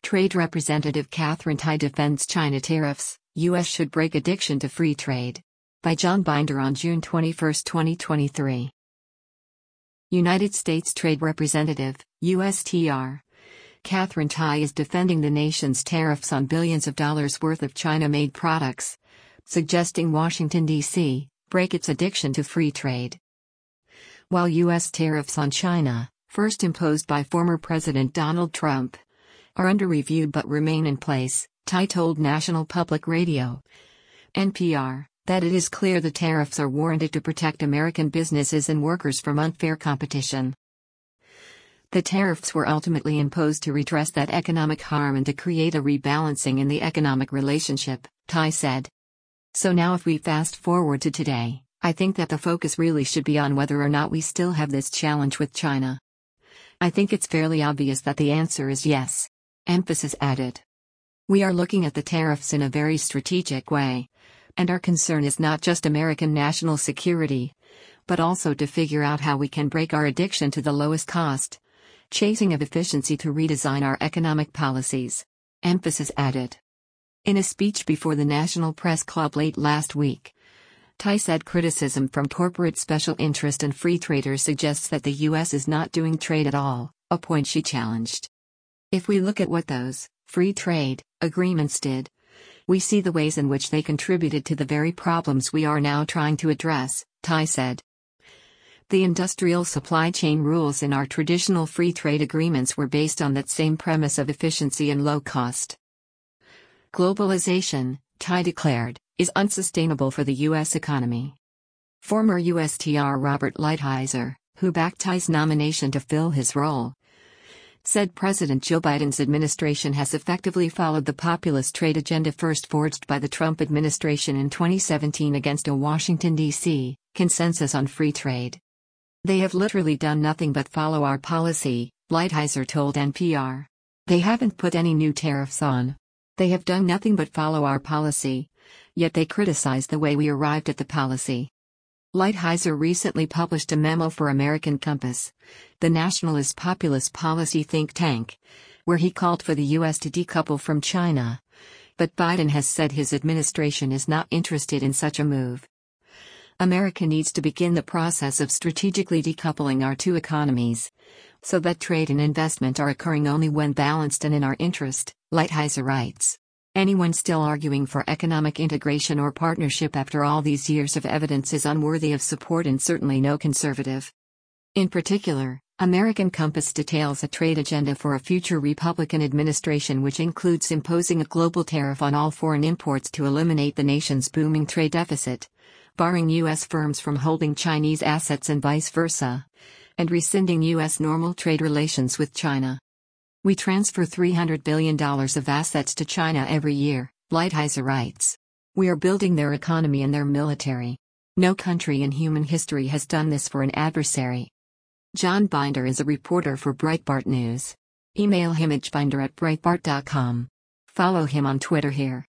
Trade Representative Katherine Tai defends China tariffs, U.S. should break addiction to free trade. By John Binder on June 21, 2023. United States Trade Representative, USTR. Katherine Tai is defending the nation's tariffs on billions of dollars worth of China-made products, suggesting Washington, D.C., break its addiction to free trade. While U.S. tariffs on China, first imposed by former President Donald Trump, are under review but remain in place, Tai told National Public Radio, NPR, that it is clear the tariffs are warranted to protect American businesses and workers from unfair competition. The tariffs were ultimately imposed to redress that economic harm and to create a rebalancing in the economic relationship, Tai said. So now if we fast forward to today, I think that the focus really should be on whether or not we still have this challenge with China. I think it's fairly obvious that the answer is yes. Emphasis added. We are looking at the tariffs in a very strategic way, and our concern is not just American national security, but also to figure out how we can break our addiction to the lowest cost, chasing of efficiency to redesign our economic policies. Emphasis added. In a speech before the National Press Club late last week, Tai said criticism from corporate special interest and free traders suggests that the U.S. is not doing trade at all, a point she challenged. If we look at what those free trade agreements did, we see the ways in which they contributed to the very problems we are now trying to address, Tai said. The industrial supply chain rules in our traditional free trade agreements were based on that same premise of efficiency and low cost. Globalization, Tai declared, is unsustainable for the U.S. economy. Former USTR Robert Lighthizer, who backed Tai's nomination to fill his role, said President Joe Biden's administration has effectively followed the populist trade agenda first forged by the Trump administration in 2017 against a Washington, D.C., consensus on free trade. They have literally done nothing but follow our policy, Lighthizer told NPR. They haven't put any new tariffs on. They have done nothing but follow our policy, yet they criticize the way we arrived at the policy. Lighthizer recently published a memo for American Compass, the nationalist populist policy think tank, where he called for the U.S. to decouple from China. But Biden has said his administration is not interested in such a move. America needs to begin the process of strategically decoupling our two economies, so that trade and investment are occurring only when balanced and in our interest, Lighthizer writes. Anyone still arguing for economic integration or partnership after all these years of evidence is unworthy of support and certainly no conservative. In particular, American Compass details a trade agenda for a future Republican administration which includes imposing a global tariff on all foreign imports to eliminate the nation's booming trade deficit, barring U.S. firms from holding Chinese assets and vice versa, and rescinding U.S. normal trade relations with China. We transfer $300 billion of assets to China every year, Lighthizer writes. We are building their economy and their military. No country in human history has done this for an adversary. John Binder is a reporter for Breitbart News. Email him at binder@breitbart.com. Follow him on Twitter here.